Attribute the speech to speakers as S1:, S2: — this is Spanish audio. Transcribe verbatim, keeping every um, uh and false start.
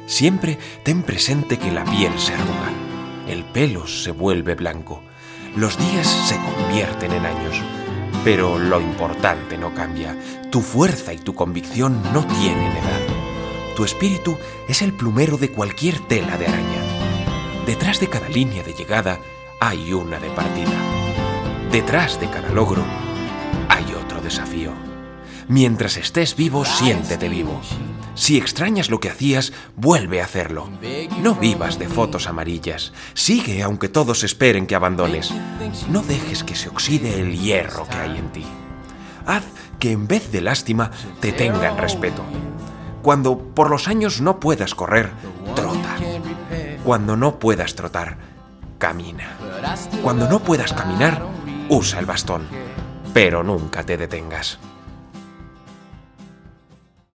S1: Siempre ten presente que la piel se arruga, el pelo se vuelve blanco, los días se convierten en años, pero lo importante no cambia. Tu fuerza y tu convicción no tienen edad. Tu espíritu es el plumero de cualquier tela de araña. Detrás de cada línea de llegada hay una de partida. Detrás de cada logro hay otro desafío. Mientras estés vivo, siéntete vivo. Si extrañas lo que hacías, vuelve a hacerlo. No vivas de fotos amarillas. Sigue aunque todos esperen que abandones. No dejes que se oxide el hierro que hay en ti. Haz que en vez de lástima te tengan respeto. Cuando por los años no puedas correr, trota. Cuando no puedas trotar, camina. Cuando no puedas caminar, usa el bastón. Pero nunca te detengas.